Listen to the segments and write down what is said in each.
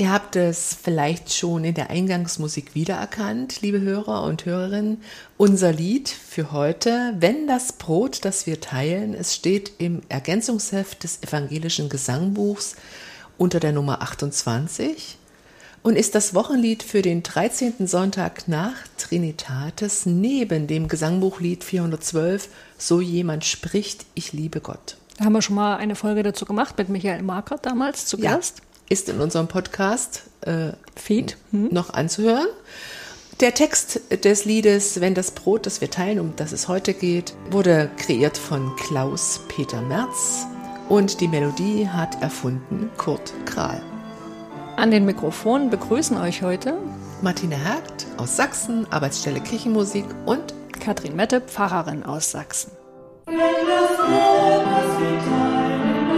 Ihr habt es vielleicht schon in der Eingangsmusik wiedererkannt, liebe Hörer und Hörerinnen. Unser Lied für heute, Wenn das Brot, das wir teilen, es steht im Ergänzungsheft des Evangelischen Gesangbuchs unter der Nummer 28 und ist das Wochenlied für den 13. Sonntag nach Trinitatis neben dem Gesangbuchlied 412, So jemand spricht, ich liebe Gott. Da haben wir schon mal eine Folge dazu gemacht mit Michael Markert damals zu Gast. Ist in unserem Podcast Feed noch anzuhören. Der Text des Liedes Wenn das Brot, das wir teilen, um das es heute geht, wurde kreiert von Klaus-Peter Merz und die Melodie hat erfunden Kurt Krahl. An den Mikrofonen begrüßen euch heute Martina Hergt aus Sachsen, Arbeitsstelle Kirchenmusik und Katrin Mette, Pfarrerin aus Sachsen. Wenn das Brot, das wir teilen,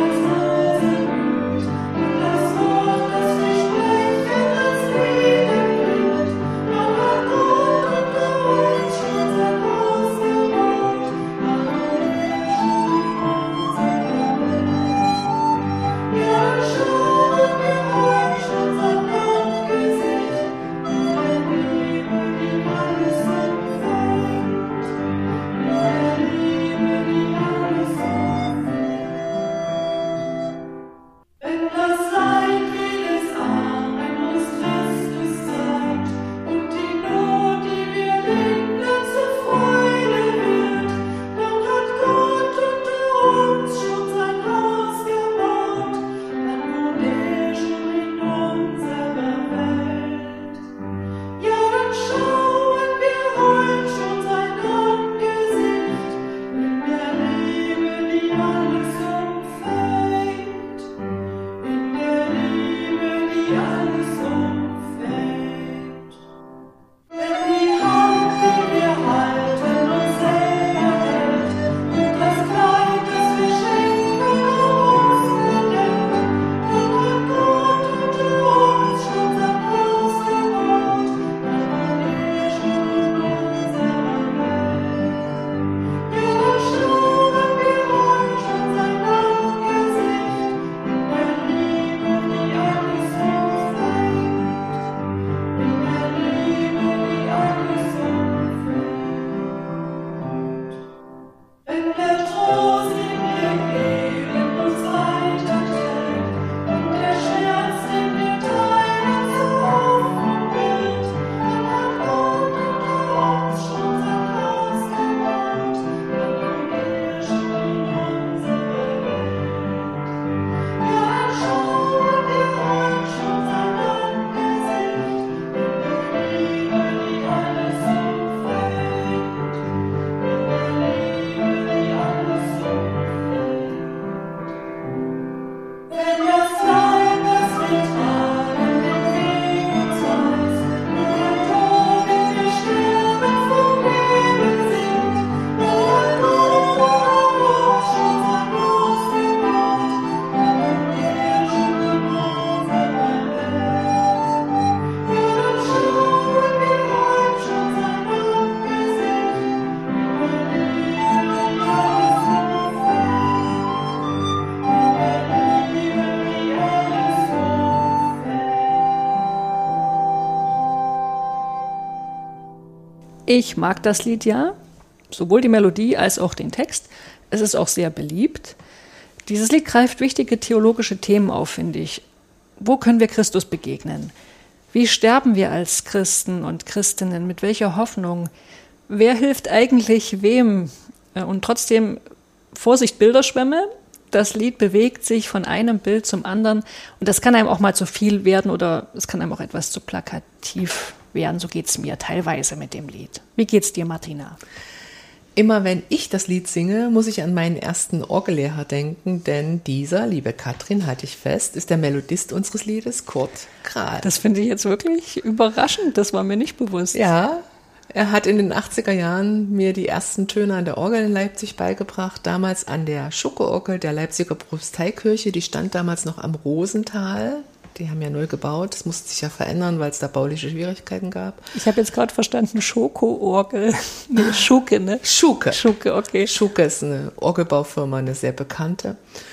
Ich mag das Lied ja, sowohl die Melodie als auch den Text. Es ist auch sehr beliebt. Dieses Lied greift wichtige theologische Themen auf, finde ich. Wo können wir Christus begegnen? Wie sterben wir als Christen und Christinnen? Mit welcher Hoffnung? Wer hilft eigentlich wem? Und trotzdem, Vorsicht, Bilderschwämme. Das Lied bewegt sich von einem Bild zum anderen. Und das kann einem auch mal zu viel werden oder es kann einem auch etwas zu plakativ werden. So geht es mir teilweise mit dem Lied. Wie geht's dir, Martina? Immer wenn ich das Lied singe, muss ich an meinen ersten Orgellehrer denken, denn dieser, liebe Katrin, halte ich fest, ist der Melodist unseres Liedes, Kurt Krahl. Das finde ich jetzt wirklich überraschend, das war mir nicht bewusst. Ja, er hat in den 80er Jahren mir die ersten Töne an der Orgel in Leipzig beigebracht, damals an der Schucke-Orgel der Leipziger Propsteikirche, die stand damals noch am Rosental. Die haben ja neu gebaut, das musste sich ja verändern, weil es da bauliche Schwierigkeiten gab. Ich habe jetzt gerade verstanden, Schoko-Orgel, nee, Schucke, ne? Schucke. Schucke, okay. Schucke ist eine Orgelbaufirma, eine sehr bekannte.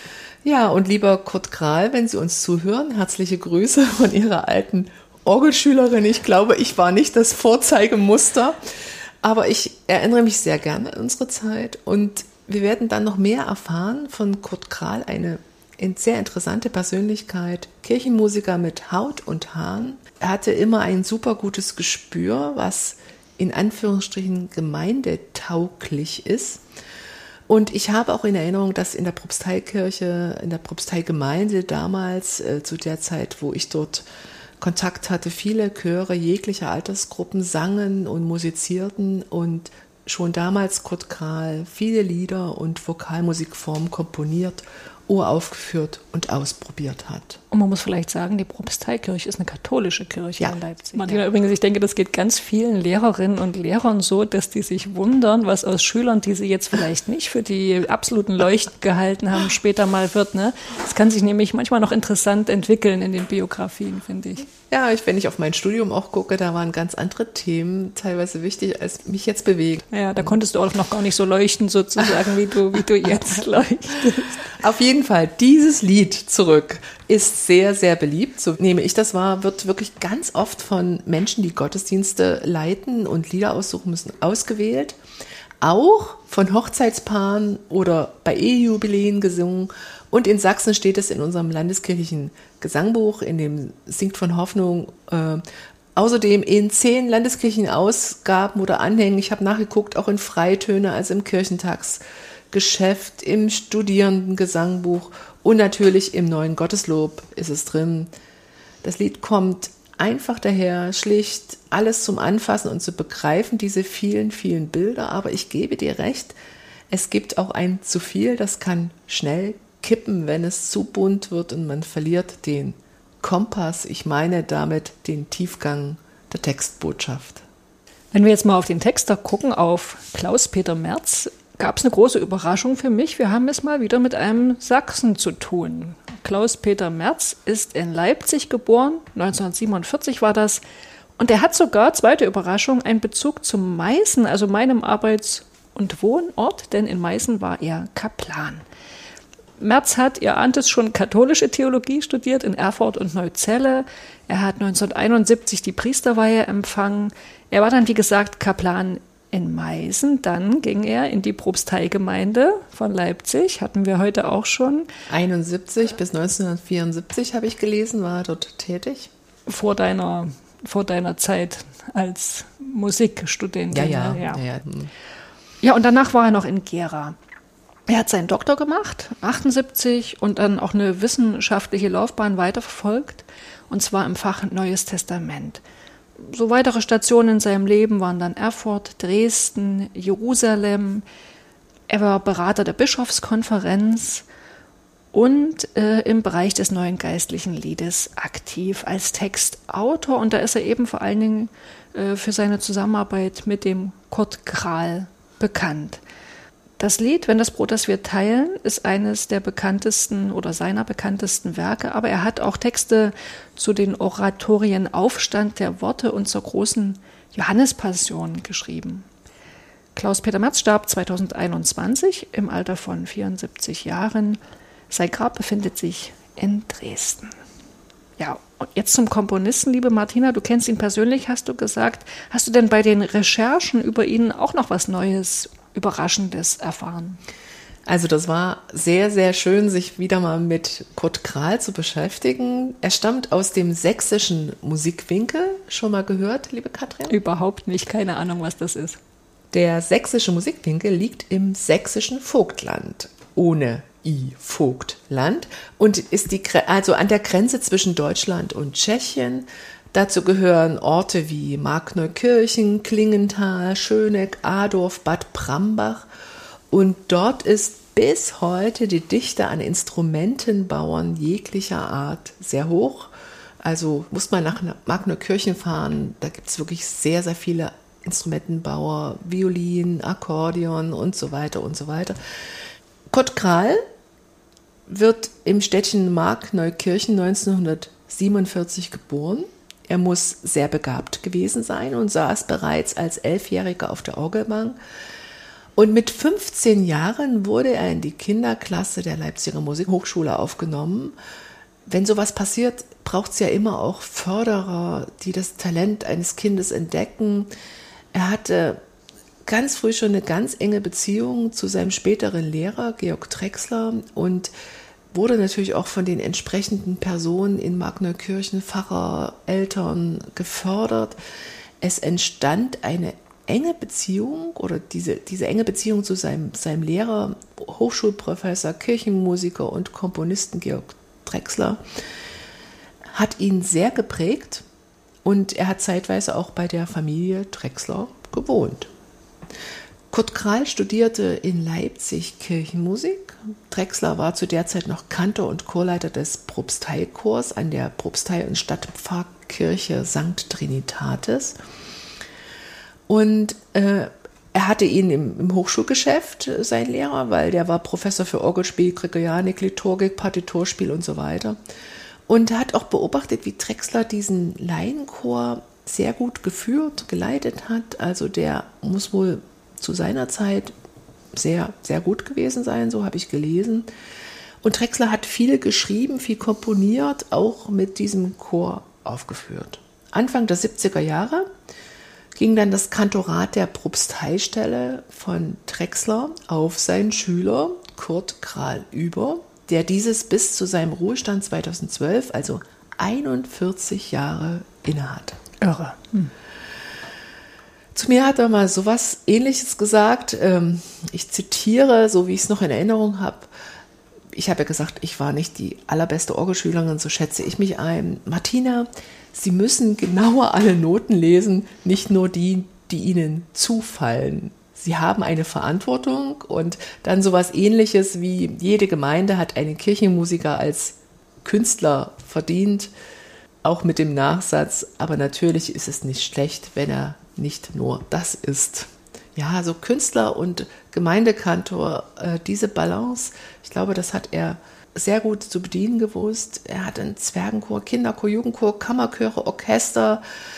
Ja, und lieber Kurt Kral, wenn Sie uns zuhören, herzliche Grüße von Ihrer alten Orgelschülerin. Ich glaube, ich war nicht das Vorzeigemuster, aber ich erinnere mich sehr gerne an unsere Zeit und wir werden dann noch mehr erfahren von Kurt Kral, eine sehr interessante Persönlichkeit, Kirchenmusiker mit Haut und Haaren. Er hatte immer ein super gutes Gespür, was in Anführungsstrichen gemeindetauglich ist. Und ich habe auch in Erinnerung, dass in der Propsteikirche, in der Propsteigemeinde damals, zu der Zeit, wo ich dort Kontakt hatte, viele Chöre jeglicher Altersgruppen sangen und musizierten und schon damals Kurt Kral viele Lieder und Vokalmusikformen komponiert, uraufgeführt und ausprobiert hat. Und man muss vielleicht sagen, die Propsteikirche ist eine katholische Kirche in Leipzig. Martina, Ja. übrigens, ich denke, das geht ganz vielen Lehrerinnen und Lehrern so, dass die sich wundern, was aus Schülern, die sie jetzt vielleicht nicht für die absoluten Leuchten gehalten haben, später mal wird. Ne? Das kann sich nämlich manchmal noch interessant entwickeln in den Biografien, finde ich. Ja, wenn ich auf mein Studium auch gucke, da waren ganz andere Themen teilweise wichtig, als mich jetzt bewegt. Ja, da konntest du auch noch gar nicht so leuchten, sozusagen, wie du jetzt leuchtest. Auf jeden Fall, dieses Lied zurück ist sehr, sehr beliebt. So nehme ich das wahr, wird wirklich ganz oft von Menschen, die Gottesdienste leiten und Lieder aussuchen müssen, ausgewählt. Auch von Hochzeitspaaren oder bei Ehejubiläen gesungen. Und in Sachsen steht es in unserem landeskirchlichen Gesangbuch, in dem Singt von Hoffnung, außerdem in 10 Landeskirchenausgaben oder Anhängen. Ich habe nachgeguckt, auch in Freitöne, also im Kirchentagsgeschäft, im Studierendengesangbuch und natürlich im neuen Gotteslob ist es drin. Das Lied kommt einfach daher, schlicht, alles zum Anfassen und zu begreifen, diese vielen, vielen Bilder. Aber ich gebe dir recht, es gibt auch ein zu viel, das kann schnell kippen, wenn es zu bunt wird und man verliert den Kompass, ich meine damit den Tiefgang der Textbotschaft. Wenn wir jetzt mal auf den Texter gucken, auf Klaus-Peter Merz, gab es eine große Überraschung für mich. Wir haben es mal wieder mit einem Sachsen zu tun. Klaus-Peter Merz ist in Leipzig geboren, 1947 war das. Und er hat sogar, zweite Überraschung, einen Bezug zu Meißen, also meinem Arbeits- und Wohnort, denn in Meißen war er Kaplan. Merz hat, ihr ahnt es schon, katholische Theologie studiert in Erfurt und Neuzelle. Er hat 1971 die Priesterweihe empfangen. Er war dann, wie gesagt, Kaplan in Meißen. Dann ging er in die Propsteigemeinde von Leipzig, hatten wir heute auch schon. 71 bis 1974 habe ich gelesen, war er dort tätig. Vor deiner Zeit als Musikstudentin. Ja. Ja, und danach war er noch in Gera. Er hat seinen Doktor gemacht, 78, und dann auch eine wissenschaftliche Laufbahn weiterverfolgt, und zwar im Fach Neues Testament. So weitere Stationen in seinem Leben waren dann Erfurt, Dresden, Jerusalem. Er war Berater der Bischofskonferenz und im Bereich des neuen geistlichen Liedes aktiv als Textautor. Und da ist er eben vor allen Dingen für seine Zusammenarbeit mit dem Kurt Kral bekannt. Das Lied, Wenn das Brot, das wir teilen, ist eines der bekanntesten oder seiner bekanntesten Werke, aber er hat auch Texte zu den Oratorien Aufstand der Worte und zur großen Johannespassion geschrieben. Klaus-Peter Merz starb 2021 im Alter von 74 Jahren. Sein Grab befindet sich in Dresden. Ja, und jetzt zum Komponisten, liebe Martina, du kennst ihn persönlich, hast du gesagt. Hast du denn bei den Recherchen über ihn auch noch was Neues, Überraschendes erfahren? Also das war sehr, sehr schön, sich wieder mal mit Kurt Kral zu beschäftigen. Er stammt aus dem sächsischen Musikwinkel. Schon mal gehört, liebe Katrin? Überhaupt nicht, keine Ahnung, was das ist. Der sächsische Musikwinkel liegt im sächsischen Vogtland, ohne I, Vogtland, und ist also an der Grenze zwischen Deutschland und Tschechien. Dazu gehören Orte wie Markneukirchen, Klingenthal, Schöneck, Adorf, Bad Brambach. Und dort ist bis heute die Dichte an Instrumentenbauern jeglicher Art sehr hoch. Also muss man nach Markneukirchen fahren, da gibt es wirklich sehr, sehr viele Instrumentenbauer, Violin, Akkordeon und so weiter und so weiter. Kurt Kral wird im Städtchen Markneukirchen 1947 geboren. Er muss sehr begabt gewesen sein und saß bereits als 11-Jähriger auf der Orgelbank. Und mit 15 Jahren wurde er in die Kinderklasse der Leipziger Musikhochschule aufgenommen. Wenn sowas passiert, braucht es ja immer auch Förderer, die das Talent eines Kindes entdecken. Er hatte ganz früh schon eine ganz enge Beziehung zu seinem späteren Lehrer, Georg Drechsler, und wurde natürlich auch von den entsprechenden Personen in Markneukirchen, Pfarrer, Eltern gefördert. Es entstand eine enge Beziehung oder diese enge Beziehung zu seinem Lehrer, Hochschulprofessor, Kirchenmusiker und Komponisten Georg Drechsler, hat ihn sehr geprägt und er hat zeitweise auch bei der Familie Drechsler gewohnt. Kurt Kral studierte in Leipzig Kirchenmusik. Drechsler war zu der Zeit noch Kantor und Chorleiter des Propsteichors an der Propstei- und Stadtpfarrkirche St. Trinitatis. Und er hatte ihn im Hochschulgeschäft, sein Lehrer, weil der war Professor für Orgelspiel, Gregorianik, Liturgik, Partiturspiel und so weiter. Und hat auch beobachtet, wie Drechsler diesen Laienchor sehr gut geführt, geleitet hat. Also der muss wohl zu seiner Zeit sehr, sehr gut gewesen sein, so habe ich gelesen. Und Drechsler hat viel geschrieben, viel komponiert, auch mit diesem Chor aufgeführt. Anfang der 70er Jahre ging dann das Kantorat der Propsteistelle von Drechsler auf seinen Schüler Kurt Kral über, der dieses bis zu seinem Ruhestand 2012, also 41 Jahre, innehatte. Irre. Zu mir hat er mal sowas Ähnliches gesagt. Ich zitiere, so wie ich es noch in Erinnerung habe. Ich habe ja gesagt, ich war nicht die allerbeste Orgelschülerin, so schätze ich mich ein. Martina, Sie müssen genauer alle Noten lesen, nicht nur die, die Ihnen zufallen. Sie haben eine Verantwortung und dann sowas Ähnliches wie jede Gemeinde hat einen Kirchenmusiker als Künstler verdient, auch mit dem Nachsatz, aber natürlich ist es nicht schlecht, wenn er nicht nur das ist. Ja, so Künstler und Gemeindekantor, diese Balance, ich glaube, das hat er sehr gut zu bedienen gewusst. Er hat einen Zwergenchor, Kinderchor, Jugendchor, Kammerchöre, Orchester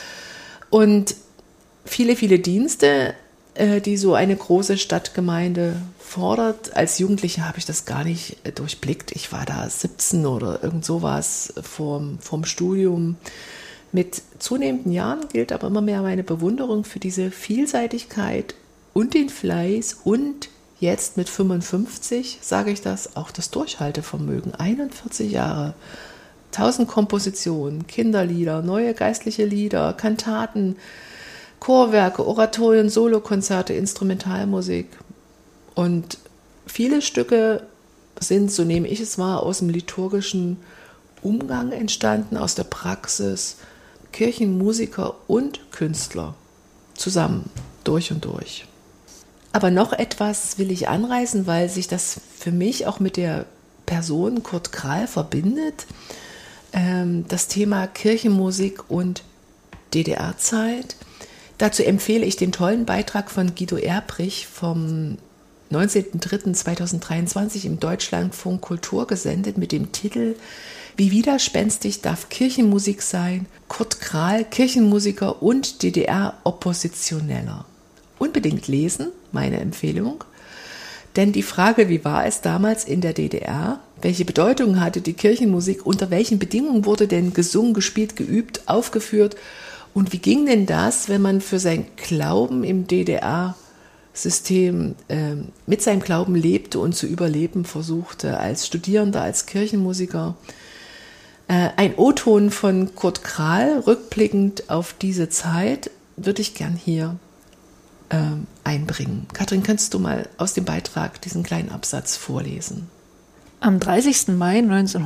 und viele, viele Dienste, die so eine große Stadtgemeinde fordert. Als Jugendliche habe ich das gar nicht durchblickt. Ich war da 17 oder irgend sowas vom Studium. Mit zunehmenden Jahren gilt aber immer mehr meine Bewunderung für diese Vielseitigkeit und den Fleiß und jetzt mit 55, sage ich das, auch das Durchhaltevermögen. 41 Jahre, 1000 Kompositionen, Kinderlieder, neue geistliche Lieder, Kantaten, Chorwerke, Oratorien, Solokonzerte, Instrumentalmusik. Und viele Stücke sind, so nehme ich es wahr, aus dem liturgischen Umgang entstanden, aus der Praxis. Kirchenmusiker und Künstler zusammen, durch und durch. Aber noch etwas will ich anreißen, weil sich das für mich auch mit der Person Kurt Kral verbindet. Das Thema Kirchenmusik und DDR-Zeit. Dazu empfehle ich den tollen Beitrag von Guido Erbrich vom 19.03.2023 im Deutschlandfunk Kultur gesendet mit dem Titel Wie widerspenstig darf Kirchenmusik sein? Kurt Kral, Kirchenmusiker und DDR-Oppositioneller. Unbedingt lesen, meine Empfehlung. Denn die Frage, wie war es damals in der DDR? Welche Bedeutung hatte die Kirchenmusik? Unter welchen Bedingungen wurde denn gesungen, gespielt, geübt, aufgeführt? Und wie ging denn das, wenn man für sein Glauben im DDR-System mit seinem Glauben lebte und zu überleben versuchte, als Studierender, als Kirchenmusiker? Ein O-Ton von Kurt Kral, rückblickend auf diese Zeit, würde ich gern hier einbringen. Katrin, kannst du mal aus dem Beitrag diesen kleinen Absatz vorlesen? Am 30. Mai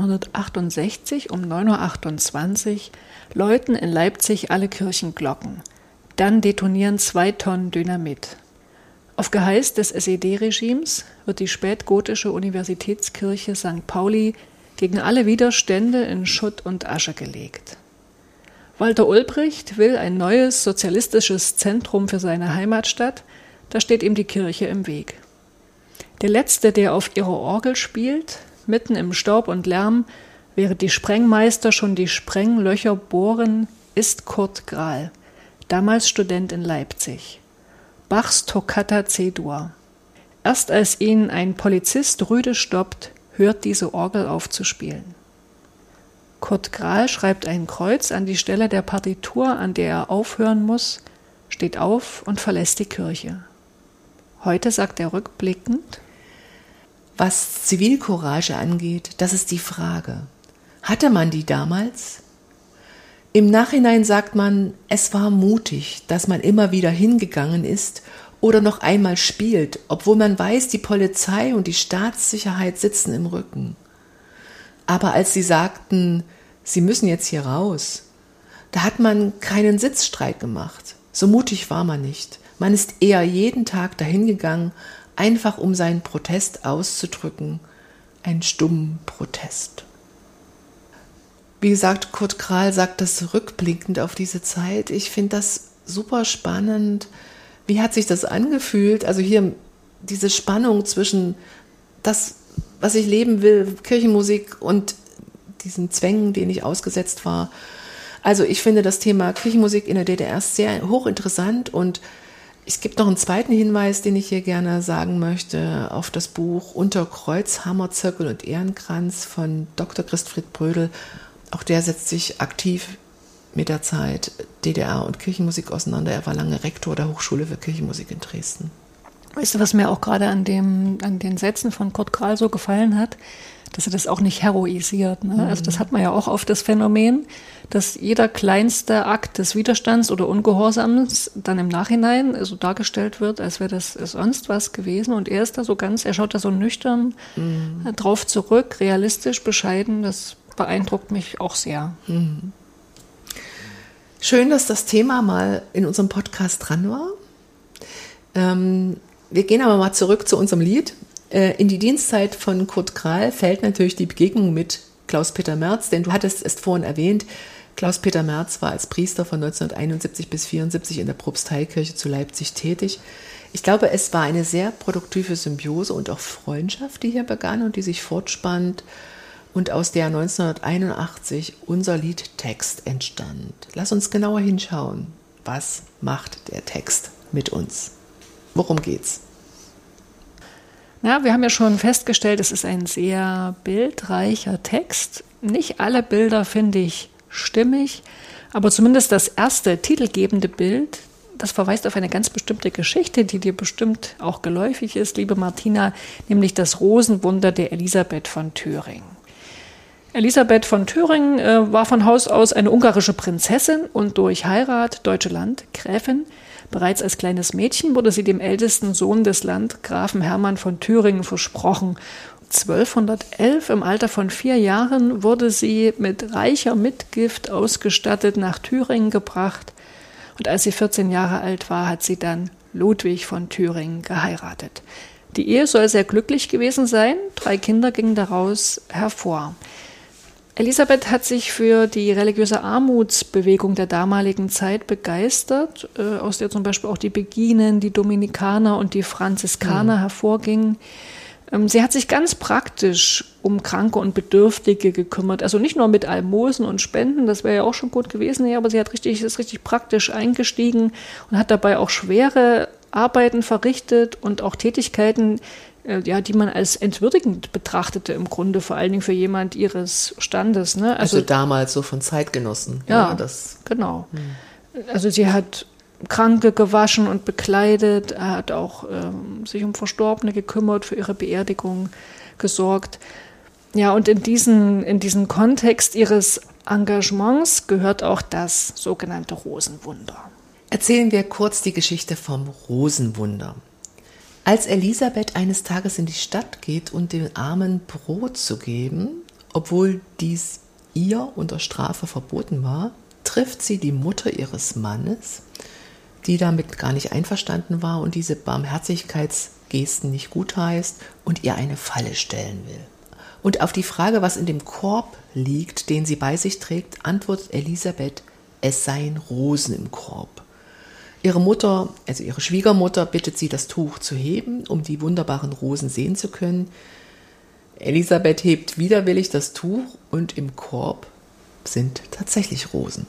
1968 um 9.28 Uhr läuten in Leipzig alle Kirchenglocken. Dann detonieren 2 Tonnen Dynamit. Auf Geheiß des SED-Regimes wird die spätgotische Universitätskirche St. Pauli gegen alle Widerstände in Schutt und Asche gelegt. Walter Ulbricht will ein neues sozialistisches Zentrum für seine Heimatstadt, da steht ihm die Kirche im Weg. Der Letzte, der auf ihrer Orgel spielt, mitten im Staub und Lärm, während die Sprengmeister schon die Sprenglöcher bohren, ist Kurt Kral, damals Student in Leipzig. Bachs Toccata C-Dur. Erst als ihn ein Polizist rüde stoppt, hört diese Orgel auf zu spielen. Kurt Grahl schreibt ein Kreuz an die Stelle der Partitur, an der er aufhören muss, steht auf und verlässt die Kirche. Heute sagt er rückblickend: Was Zivilcourage angeht, das ist die Frage. Hatte man die damals? Im Nachhinein sagt man, es war mutig, dass man immer wieder hingegangen ist oder noch einmal spielt, obwohl man weiß, die Polizei und die Staatssicherheit sitzen im Rücken. Aber als sie sagten, sie müssen jetzt hier raus, da hat man keinen Sitzstreik gemacht. So mutig war man nicht. Man ist eher jeden Tag dahin gegangen, einfach um seinen Protest auszudrücken. Einen stummen Protest. Wie gesagt, Kurt Grahl sagt das rückblickend auf diese Zeit. Ich finde das super spannend. Wie hat sich das angefühlt? Also hier diese Spannung zwischen das, was ich leben will, Kirchenmusik und diesen Zwängen, denen ich ausgesetzt war. Also ich finde das Thema Kirchenmusik in der DDR sehr hochinteressant und es gibt noch einen zweiten Hinweis, den ich hier gerne sagen möchte, auf das Buch Unter Kreuz, Hammerzirkel und Ehrenkranz von Dr. Christfried Brödel. Auch der setzt sich aktiv mit der Zeit DDR und Kirchenmusik auseinander. Er war lange Rektor der Hochschule für Kirchenmusik in Dresden. Weißt du, was mir auch gerade an den Sätzen von Kurt Grahl so gefallen hat? Dass er das auch nicht heroisiert. Ne? Also das hat man ja auch oft das Phänomen, dass jeder kleinste Akt des Widerstands oder Ungehorsams dann im Nachhinein so dargestellt wird, als wäre das sonst was gewesen. Und er ist da so er schaut da so nüchtern drauf zurück, realistisch, bescheiden. Das beeindruckt mich auch sehr. Schön, dass das Thema mal in unserem Podcast dran war. Wir gehen aber mal zurück zu unserem Lied. In die Dienstzeit von Kurt Grahl fällt natürlich die Begegnung mit Klaus-Peter Merz, denn du hattest es vorhin erwähnt, Klaus-Peter Merz war als Priester von 1971 bis 1974 in der Propsteikirche zu Leipzig tätig. Ich glaube, es war eine sehr produktive Symbiose und auch Freundschaft, die hier begann und die sich fortspannt und aus der 1981 unser Liedtext entstand. Lass uns genauer hinschauen. Was macht der Text mit uns? Worum geht's? Ja, wir haben ja schon festgestellt, es ist ein sehr bildreicher Text. Nicht alle Bilder finde ich stimmig, aber zumindest das erste titelgebende Bild, das verweist auf eine ganz bestimmte Geschichte, die dir bestimmt auch geläufig ist, liebe Martina, nämlich das Rosenwunder der Elisabeth von Thüringen. Elisabeth von Thüringen war von Haus aus eine ungarische Prinzessin und durch Heirat deutsche Landgräfin. Bereits als kleines Mädchen wurde sie dem ältesten Sohn des Landgrafen Hermann von Thüringen versprochen. 1211, im Alter von 4 Jahren, wurde sie mit reicher Mitgift ausgestattet nach Thüringen gebracht. Und als sie 14 Jahre alt war, hat sie dann Ludwig von Thüringen geheiratet. Die Ehe soll sehr glücklich gewesen sein. 3 Kinder gingen daraus hervor. Elisabeth hat sich für die religiöse Armutsbewegung der damaligen Zeit begeistert, aus der zum Beispiel auch die Beginen, die Dominikaner und die Franziskaner hervorgingen. Sie hat sich ganz praktisch um Kranke und Bedürftige gekümmert. Also nicht nur mit Almosen und Spenden, das wäre ja auch schon gut gewesen, ja, aber sie ist richtig praktisch eingestiegen und hat dabei auch schwere Arbeiten verrichtet und auch Tätigkeiten, die man als entwürdigend betrachtete im Grunde, vor allen Dingen für jemand ihres Standes. Ne? Also damals so von Zeitgenossen. Ja, genau. Also sie hat Kranke gewaschen und bekleidet, er hat auch sich um Verstorbene gekümmert, für ihre Beerdigung gesorgt. Ja, und in diesen Kontext ihres Engagements gehört auch das sogenannte Rosenwunder. Erzählen wir kurz die Geschichte vom Rosenwunder. Als Elisabeth eines Tages in die Stadt geht, um den Armen Brot zu geben, obwohl dies ihr unter Strafe verboten war, trifft sie die Mutter ihres Mannes, die damit gar nicht einverstanden war und diese Barmherzigkeitsgesten nicht gutheißt und ihr eine Falle stellen will. Und auf die Frage, was in dem Korb liegt, den sie bei sich trägt, antwortet Elisabeth, es seien Rosen im Korb. Ihre Mutter, also ihre Schwiegermutter, bittet sie, das Tuch zu heben, um die wunderbaren Rosen sehen zu können. Elisabeth hebt widerwillig das Tuch und im Korb sind tatsächlich Rosen.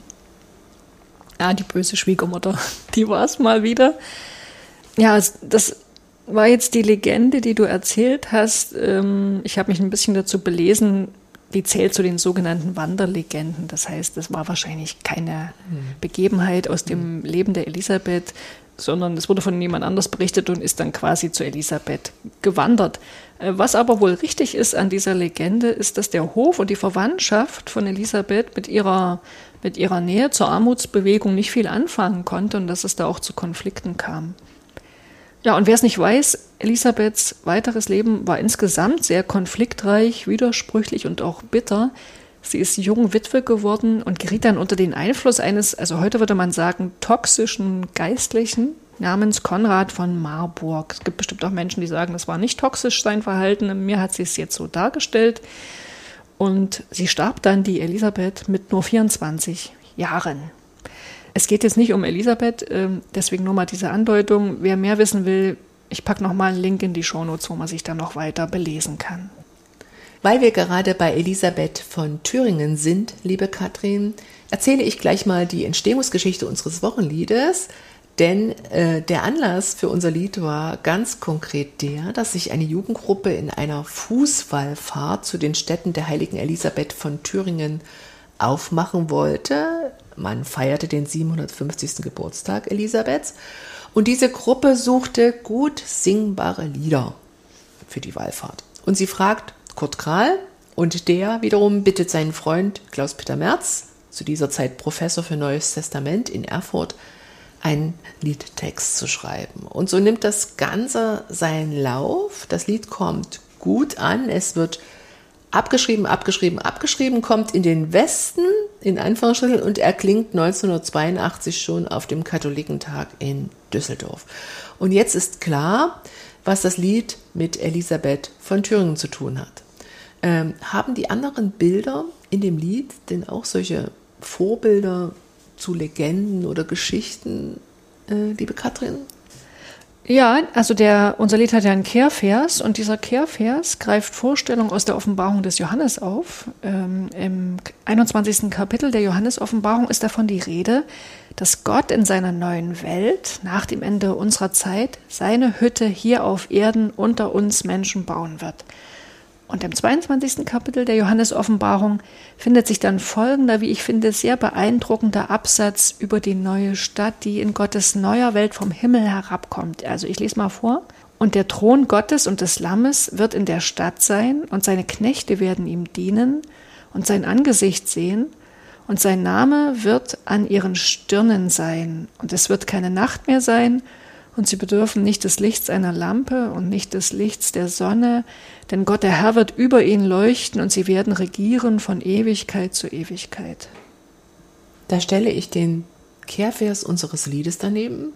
Ja, die böse Schwiegermutter, die war es mal wieder. Ja, das war jetzt die Legende, die du erzählt hast. Ich habe mich ein bisschen dazu belesen, die zählt zu den sogenannten Wanderlegenden. Das heißt, es war wahrscheinlich keine Begebenheit aus dem Leben der Elisabeth, sondern es wurde von jemand anders berichtet und ist dann quasi zu Elisabeth gewandert. Was aber wohl richtig ist an dieser Legende, ist, dass der Hof und die Verwandtschaft von Elisabeth mit ihrer Nähe zur Armutsbewegung nicht viel anfangen konnte und dass es da auch zu Konflikten kam. Ja, und wer es nicht weiß, Elisabeths weiteres Leben war insgesamt sehr konfliktreich, widersprüchlich und auch bitter. Sie ist jung Witwe geworden und geriet dann unter den Einfluss eines, also heute würde man sagen, toxischen Geistlichen namens Konrad von Marburg. Es gibt bestimmt auch Menschen, die sagen, das war nicht toxisch, sein Verhalten. Mir hat sie es jetzt so dargestellt. Und sie starb dann, die Elisabeth, mit nur 24 Jahren. Es geht jetzt nicht um Elisabeth, deswegen nur mal diese Andeutung. Wer mehr wissen will, ich packe nochmal einen Link in die Shownotes, wo man sich dann noch weiter belesen kann. Weil wir gerade bei Elisabeth von Thüringen sind, liebe Katrin, erzähle ich gleich mal die Entstehungsgeschichte unseres Wochenliedes, denn der Anlass für unser Lied war ganz konkret der, dass sich eine Jugendgruppe in einer Fußwallfahrt zu den Stätten der heiligen Elisabeth von Thüringen aufmachen wollte. Man feierte den 750. Geburtstag Elisabeths und diese Gruppe suchte gut singbare Lieder für die Wallfahrt. Und sie fragt Kurt Krahl und der wiederum bittet seinen Freund Klaus-Peter Merz, zu dieser Zeit Professor für Neues Testament in Erfurt, einen Liedtext zu schreiben. Und so nimmt das Ganze seinen Lauf. Das Lied kommt gut an, es wird abgeschrieben, kommt in den Westen, in Anführungsstrichen, und erklingt 1982 schon auf dem Katholikentag in Düsseldorf. Und jetzt ist klar, was das Lied mit Elisabeth von Thüringen zu tun hat. Haben die anderen Bilder in dem Lied denn auch solche Vorbilder zu Legenden oder Geschichten, liebe Katrin? Ja, also unser Lied hat ja einen Kehrvers und dieser Kehrvers greift Vorstellungen aus der Offenbarung des Johannes auf. Im 21. Kapitel der Johannes-Offenbarung ist davon die Rede, dass Gott in seiner neuen Welt nach dem Ende unserer Zeit seine Hütte hier auf Erden unter uns Menschen bauen wird. Und im 22. Kapitel der Johannes-Offenbarung findet sich dann folgender, wie ich finde, sehr beeindruckender Absatz über die neue Stadt, die in Gottes neuer Welt vom Himmel herabkommt. Also ich lese mal vor. Und der Thron Gottes und des Lammes wird in der Stadt sein, und seine Knechte werden ihm dienen und sein Angesicht sehen, und sein Name wird an ihren Stirnen sein. Und es wird keine Nacht mehr sein, und sie bedürfen nicht des Lichts einer Lampe und nicht des Lichts der Sonne, denn Gott, der Herr, wird über ihnen leuchten und sie werden regieren von Ewigkeit zu Ewigkeit. Da stelle ich den Kehrvers unseres Liedes daneben.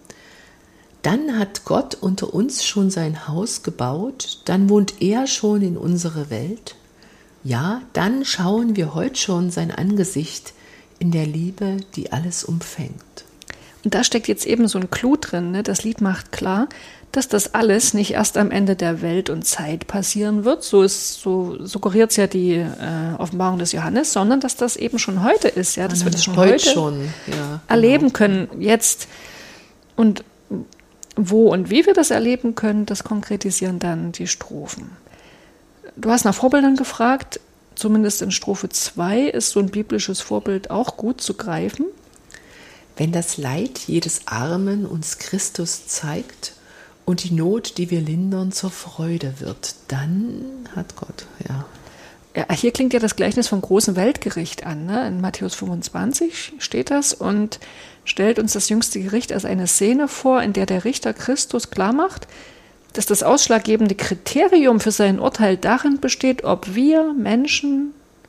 Dann hat Gott unter uns schon sein Haus gebaut, dann wohnt er schon in unsere Welt. Ja, dann schauen wir heute schon sein Angesicht in der Liebe, die alles umfängt. Und da steckt jetzt eben so ein Clou drin, ne? Das Lied macht klar, dass das alles nicht erst am Ende der Welt und Zeit passieren wird, so suggeriert es ja die Offenbarung des Johannes, sondern dass das eben schon heute ist, ja, dass wir das schon heute erleben können. Jetzt und wo und wie wir das erleben können, das konkretisieren dann die Strophen. Du hast nach Vorbildern gefragt, zumindest in Strophe 2 ist so ein biblisches Vorbild auch gut zu greifen. Wenn das Leid jedes Armen uns Christus zeigt und die Not, die wir lindern, zur Freude wird, dann hat Gott, ja. Ja, hier klingt ja das Gleichnis vom großen Weltgericht an, ne? In Matthäus 25 steht das und stellt uns das jüngste Gericht als eine Szene vor, in der der Richter Christus klarmacht, dass das ausschlaggebende Kriterium für sein Urteil darin besteht, ob wir Menschen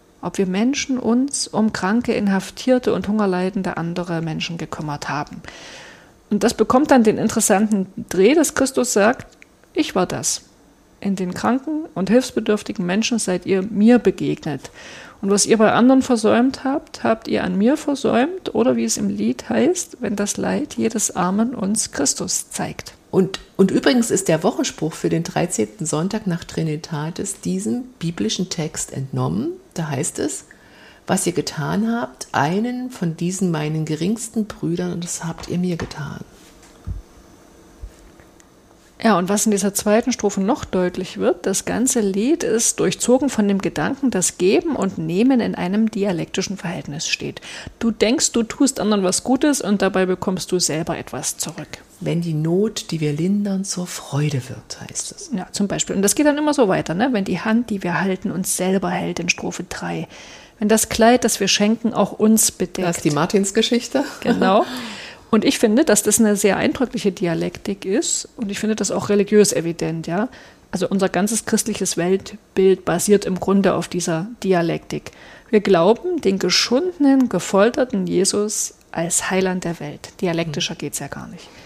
uns um kranke, inhaftierte und hungerleidende andere Menschen gekümmert haben. Und das bekommt dann den interessanten Dreh, dass Christus sagt, ich war das. In den kranken und hilfsbedürftigen Menschen seid ihr mir begegnet. Und was ihr bei anderen versäumt habt, habt ihr an mir versäumt, oder wie es im Lied heißt, wenn das Leid jedes Armen uns Christus zeigt. Und übrigens ist der Wochenspruch für den 13. Sonntag nach Trinitatis diesem biblischen Text entnommen. Da heißt es, was ihr getan habt, einen von diesen meinen geringsten Brüdern, und das habt ihr mir getan. Ja, und was in dieser zweiten Strophe noch deutlich wird, das ganze Lied ist durchzogen von dem Gedanken, dass Geben und Nehmen in einem dialektischen Verhältnis steht. Du denkst, du tust anderen was Gutes und dabei bekommst du selber etwas zurück. Wenn die Not, die wir lindern, zur Freude wird, heißt es. Ja, zum Beispiel. Und das geht dann immer so weiter, ne? Wenn die Hand, die wir halten, uns selber hält in Strophe 3. Wenn das Kleid, das wir schenken, auch uns bedeckt. Das ist die Martinsgeschichte. Genau. Und ich finde, dass das eine sehr eindrückliche Dialektik ist und ich finde das auch religiös evident, ja. Also unser ganzes christliches Weltbild basiert im Grunde auf dieser Dialektik. Wir glauben den geschundenen, gefolterten Jesus als Heiland der Welt. Dialektischer geht's ja gar nicht.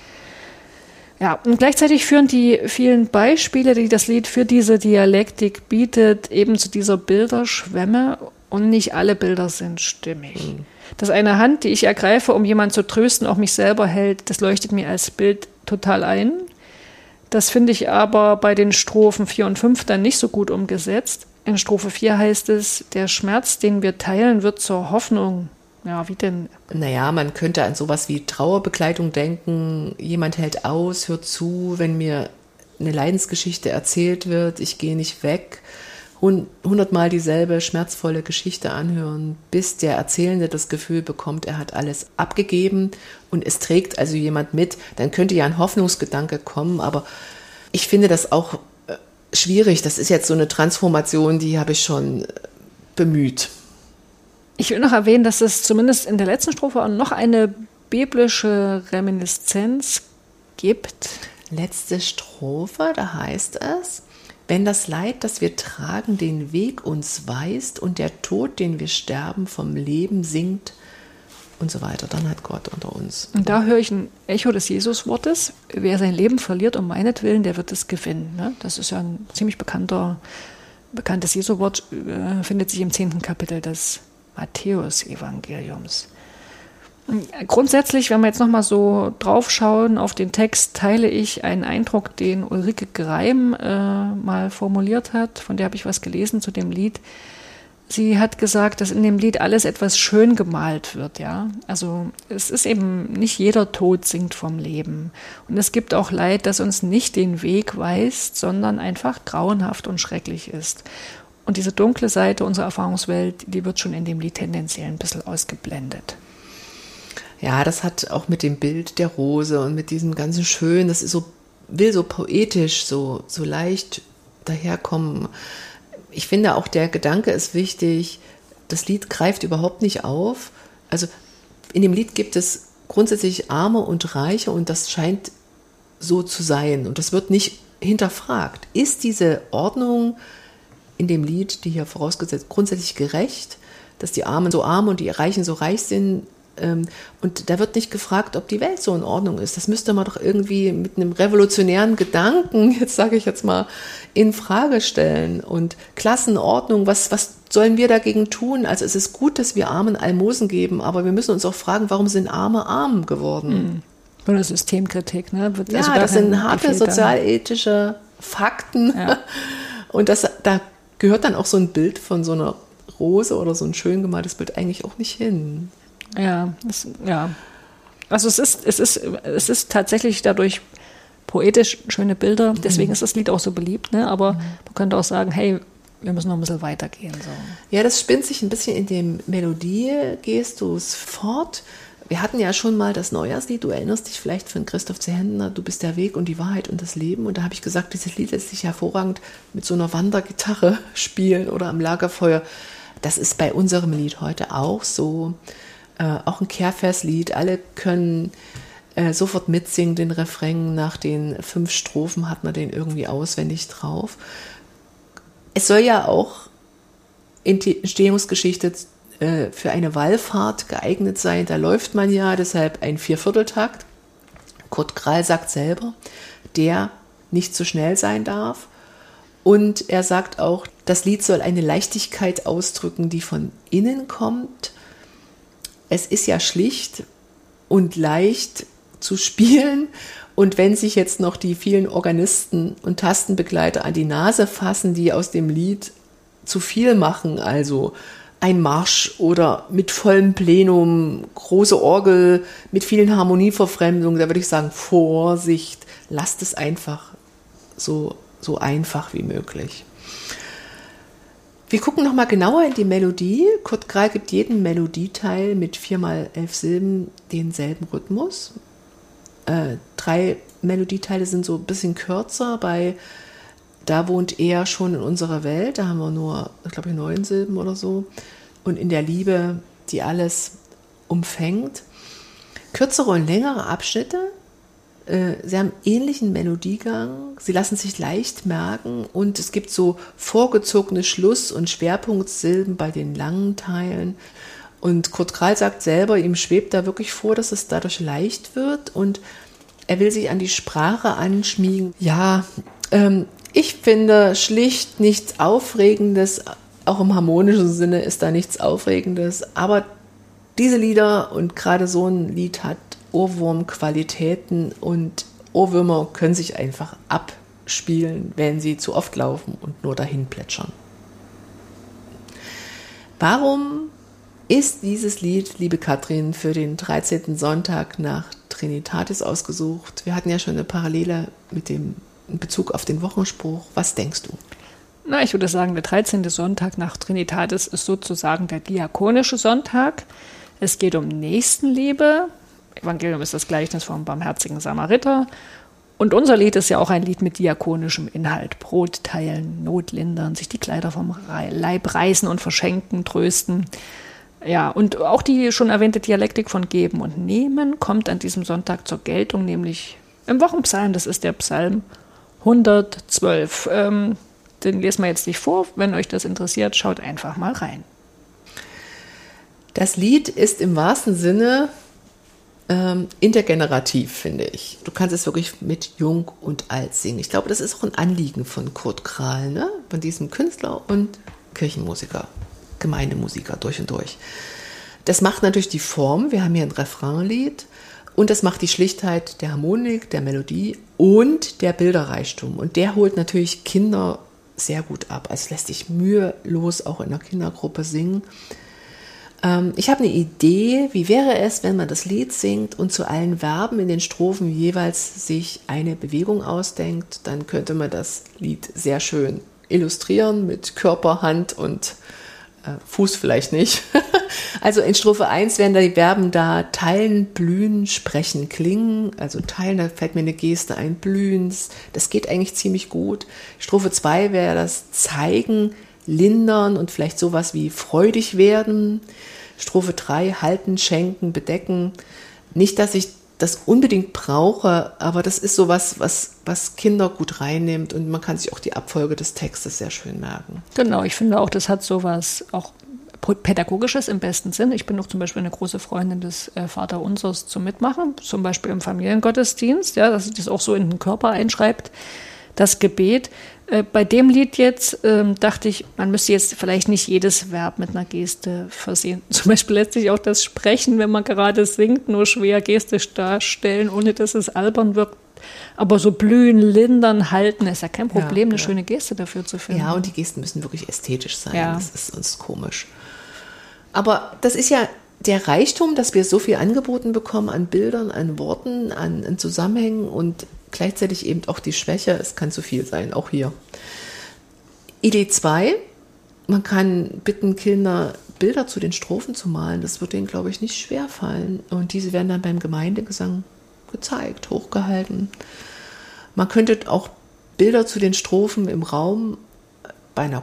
Ja, und gleichzeitig führen die vielen Beispiele, die das Lied für diese Dialektik bietet, eben zu dieser Bilderschwemme und nicht alle Bilder sind stimmig. Dass eine Hand, die ich ergreife, um jemanden zu trösten, auch mich selber hält, das leuchtet mir als Bild total ein. Das finde ich aber bei den Strophen 4 und 5 dann nicht so gut umgesetzt. In Strophe 4 heißt es, der Schmerz, den wir teilen, wird zur Hoffnung. Ja, wie denn? Naja, man könnte an sowas wie Trauerbegleitung denken. Jemand hält aus, hört zu, wenn mir eine Leidensgeschichte erzählt wird. Ich gehe nicht weg. 100-mal dieselbe schmerzvolle Geschichte anhören, bis der Erzählende das Gefühl bekommt, er hat alles abgegeben und es trägt also jemand mit. Dann könnte ja ein Hoffnungsgedanke kommen, aber ich finde das auch schwierig. Das ist jetzt so eine Transformation, die habe ich schon bemüht. Ich will noch erwähnen, dass es zumindest in der letzten Strophe auch noch eine biblische Reminiszenz gibt. Letzte Strophe, da heißt es: Wenn das Leid, das wir tragen, den Weg uns weist und der Tod, den wir sterben, vom Leben singt und so weiter, dann hat Gott unter uns. Und da höre ich ein Echo des Jesuswortes: Wer sein Leben verliert um meinetwillen, der wird es gewinnen. Ne? Das ist ja ein ziemlich bekanntes Jesuswort, findet sich im 10. Kapitel des Matthäus-Evangeliums. Grundsätzlich, wenn wir jetzt nochmal so drauf schauen auf den Text, teile ich einen Eindruck, den Ulrike Greim mal formuliert hat. Von der habe ich was gelesen zu dem Lied. Sie hat gesagt, dass in dem Lied alles etwas schön gemalt wird. Ja? Also es ist eben nicht jeder Tod singt vom Leben. Und es gibt auch Leid, das uns nicht den Weg weist, sondern einfach grauenhaft und schrecklich ist. Und diese dunkle Seite unserer Erfahrungswelt, die wird schon in dem Lied tendenziell ein bisschen ausgeblendet. Ja, das hat auch mit dem Bild der Rose und mit diesem ganzen Schön, das ist so, will so poetisch, so leicht daherkommen. Ich finde auch, der Gedanke ist wichtig, das Lied greift überhaupt nicht auf. Also in dem Lied gibt es grundsätzlich Arme und Reiche und das scheint so zu sein. Und das wird nicht hinterfragt. Ist diese Ordnung in dem Lied, die hier vorausgesetzt, grundsätzlich gerecht, dass die Armen so arm und die Reichen so reich sind? Und da wird nicht gefragt, ob die Welt so in Ordnung ist. Das müsste man doch irgendwie mit einem revolutionären Gedanken, jetzt sage ich jetzt mal, in Frage stellen. Und Klassenordnung, was sollen wir dagegen tun? Also es ist gut, dass wir Armen Almosen geben, aber wir müssen uns auch fragen, warum sind Arme arm geworden? Oder Systemkritik, ne? Ja, also das sind harte sozialethische Fakten. Ja. Und da gehört dann auch so ein Bild von so einer Rose oder so ein schön gemaltes Bild eigentlich auch nicht hin. Ja. Also es ist tatsächlich dadurch poetisch schöne Bilder, deswegen ist das Lied auch so beliebt, ne? Aber man könnte auch sagen, hey, wir müssen noch ein bisschen weitergehen. So. Ja, das spinnt sich ein bisschen in dem Melodiegestus fort. Wir hatten ja schon mal das Neujahrslied, du erinnerst dich vielleicht von Christoph Zehender, Du bist der Weg und die Wahrheit und das Leben. Und da habe ich gesagt, dieses Lied lässt sich hervorragend mit so einer Wandergitarre spielen oder am Lagerfeuer. Das ist bei unserem Lied heute auch so. Auch ein Kehrverslied, alle können sofort mitsingen, den Refrain. Nach den 5 Strophen hat man den irgendwie auswendig drauf. Es soll ja auch Entstehungsgeschichte für eine Wallfahrt geeignet sein. Da läuft man ja, deshalb ein 4/4-Takt. Kurt Krall sagt selber, der nicht zu schnell sein darf. Und er sagt auch, das Lied soll eine Leichtigkeit ausdrücken, die von innen kommt. Es ist ja schlicht und leicht zu spielen. Und wenn sich jetzt noch die vielen Organisten und Tastenbegleiter an die Nase fassen, die aus dem Lied zu viel machen, also ein Marsch oder mit vollem Plenum, große Orgel mit vielen Harmonieverfremdungen, da würde ich sagen, Vorsicht, lasst es einfach so einfach wie möglich. Wir gucken nochmal genauer in die Melodie. Kurt Gral gibt jedem Melodieteil mit 4x11 Silben denselben Rhythmus. 3 Melodieteile sind so ein bisschen kürzer. Bei Da wohnt er schon in unserer Welt, da haben wir nur, ich glaube, 9 Silben oder so. Und in der Liebe, die alles umfängt. Kürzere und längere Abschnitte. Sie haben ähnlichen Melodiegang, sie lassen sich leicht merken und es gibt so vorgezogene Schluss- und Schwerpunktsilben bei den langen Teilen. Und Kurt Gral sagt selber, ihm schwebt da wirklich vor, dass es dadurch leicht wird und er will sich an die Sprache anschmiegen. Ja, ich finde schlicht nichts Aufregendes, auch im harmonischen Sinne ist da nichts Aufregendes, aber diese Lieder und gerade so ein Lied hat Ohrwurmqualitäten und Ohrwürmer können sich einfach abspielen, wenn sie zu oft laufen und nur dahin plätschern. Warum ist dieses Lied, liebe Katrin, für den 13. Sonntag nach Trinitatis ausgesucht? Wir hatten ja schon eine Parallele mit dem in Bezug auf den Wochenspruch. Was denkst du? Na, ich würde sagen, der 13. Sonntag nach Trinitatis ist sozusagen der diakonische Sonntag. Es geht um Nächstenliebe. Evangelium ist das Gleichnis vom barmherzigen Samariter. Und unser Lied ist ja auch ein Lied mit diakonischem Inhalt. Brot teilen, Not lindern, sich die Kleider vom Leib reißen und verschenken, trösten. Ja, und auch die schon erwähnte Dialektik von Geben und Nehmen kommt an diesem Sonntag zur Geltung, nämlich im Wochenpsalm, das ist der Psalm 112. Den lesen wir jetzt nicht vor. Wenn euch das interessiert, schaut einfach mal rein. Das Lied ist im wahrsten Sinne intergenerativ, finde ich. Du kannst es wirklich mit Jung und Alt singen. Ich glaube, das ist auch ein Anliegen von Kurt Gral, ne? Von diesem Künstler und Kirchenmusiker, Gemeindemusiker durch und durch. Das macht natürlich die Form. Wir haben hier ein Refrainlied und das macht die Schlichtheit der Harmonik, der Melodie und der Bilderreichtum. Und der holt natürlich Kinder sehr gut ab. Also es lässt sich mühelos auch in der Kindergruppe singen. Ich habe eine Idee, wie wäre es, wenn man das Lied singt und zu allen Verben in den Strophen jeweils sich eine Bewegung ausdenkt, dann könnte man das Lied sehr schön illustrieren mit Körper, Hand und Fuß vielleicht nicht. Also in Strophe 1 werden da die Verben da teilen, blühen, sprechen, klingen. Also teilen, da fällt mir eine Geste ein, blühen, das geht eigentlich ziemlich gut. Strophe 2 wäre das zeigen, lindern und vielleicht sowas wie freudig werden. Strophe 3, halten, schenken, bedecken. Nicht, dass ich das unbedingt brauche, aber das ist sowas, was Kinder gut reinnimmt und man kann sich auch die Abfolge des Textes sehr schön merken. Genau, ich finde auch, das hat sowas auch Pädagogisches im besten Sinn. Ich bin auch zum Beispiel eine große Freundin des Vaterunsers zum Mitmachen, zum Beispiel im Familiengottesdienst, ja, dass sich das auch so in den Körper einschreibt, das Gebet. Bei dem Lied jetzt dachte ich, man müsste jetzt vielleicht nicht jedes Verb mit einer Geste versehen. Zum Beispiel lässt sich auch das Sprechen, wenn man gerade singt, nur schwer gestisch darstellen, ohne dass es albern wirkt. Aber so blühen, lindern, halten, ist ja kein Problem, eine schöne Geste dafür zu finden. Ja, und die Gesten müssen wirklich ästhetisch sein. Ja. Das ist uns komisch. Aber das ist ja der Reichtum, dass wir so viel angeboten bekommen an Bildern, an Worten, an Zusammenhängen und gleichzeitig eben auch die Schwäche, es kann zu viel sein, auch hier. Idee 2, man kann bitten, Kinder Bilder zu den Strophen zu malen. Das wird denen, glaube ich, nicht schwer fallen. Und diese werden dann beim Gemeindegesang gezeigt, hochgehalten. Man könnte auch Bilder zu den Strophen im Raum bei einer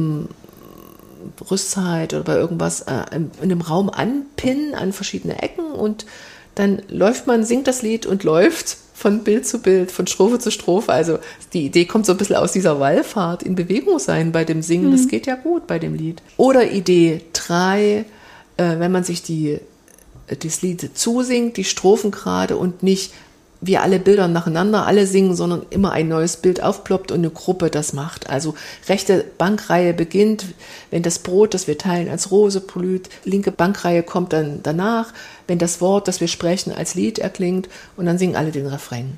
Gruppenrüstzeit oder bei irgendwas in einem Raum anpinnen an verschiedene Ecken und dann läuft man, singt das Lied und läuft von Bild zu Bild, von Strophe zu Strophe. Also die Idee kommt so ein bisschen aus dieser Wallfahrt, in Bewegung sein bei dem Singen. Das geht ja gut bei dem Lied. Oder Idee 3, wenn man sich das Lied zusingt, die Strophen gerade und nicht wir alle Bilder nacheinander, alle singen, sondern immer ein neues Bild aufploppt und eine Gruppe das macht. Also rechte Bankreihe beginnt, wenn das Brot, das wir teilen, als Rose blüht, linke Bankreihe kommt dann danach, wenn das Wort, das wir sprechen, als Lied erklingt und dann singen alle den Refrain.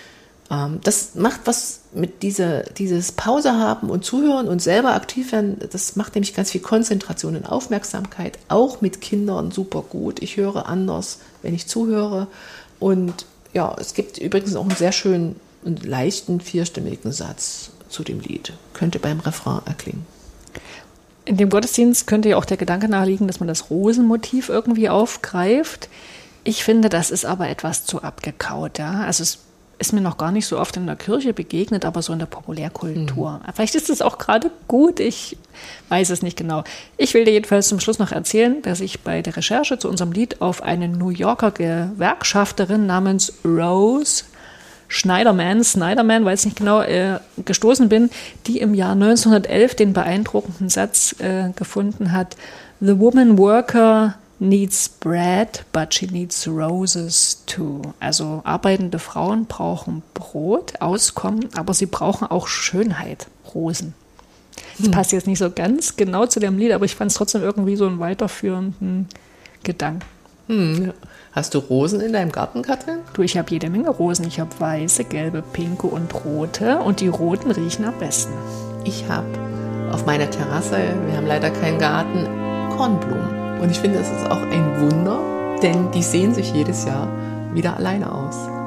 Das macht was mit dieses Pause haben und zuhören und selber aktiv werden, das macht nämlich ganz viel Konzentration und Aufmerksamkeit, auch mit Kindern super gut. Ich höre anders, wenn ich zuhöre und ja, es gibt übrigens auch einen sehr schönen einen leichten vierstimmigen Satz zu dem Lied. Könnte beim Refrain erklingen. In dem Gottesdienst könnte ja auch der Gedanke naheliegen, dass man das Rosenmotiv irgendwie aufgreift. Ich finde, das ist aber etwas zu abgekaut. Ja? Also es ist mir noch gar nicht so oft in der Kirche begegnet, aber so in der Populärkultur. Vielleicht ist es auch gerade gut, ich weiß es nicht genau. Ich will dir jedenfalls zum Schluss noch erzählen, dass ich bei der Recherche zu unserem Lied auf eine New Yorker Gewerkschafterin namens Rose Schneiderman, weiß nicht genau, gestoßen bin, die im Jahr 1911 den beeindruckenden Satz gefunden hat: The woman worker needs bread, but she needs roses too. Also arbeitende Frauen brauchen Brot, Auskommen, aber sie brauchen auch Schönheit, Rosen. Das passt jetzt nicht so ganz genau zu dem Lied, aber ich fand es trotzdem irgendwie so einen weiterführenden Gedanken. Hast du Rosen in deinem Garten, Katrin? Du, ich habe jede Menge Rosen. Ich habe weiße, gelbe, pinke und rote. Und die roten riechen am besten. Ich habe auf meiner Terrasse, wir haben leider keinen Garten, Kornblumen. Und ich finde, es ist auch ein Wunder, denn die sehen sich jedes Jahr wieder alleine aus.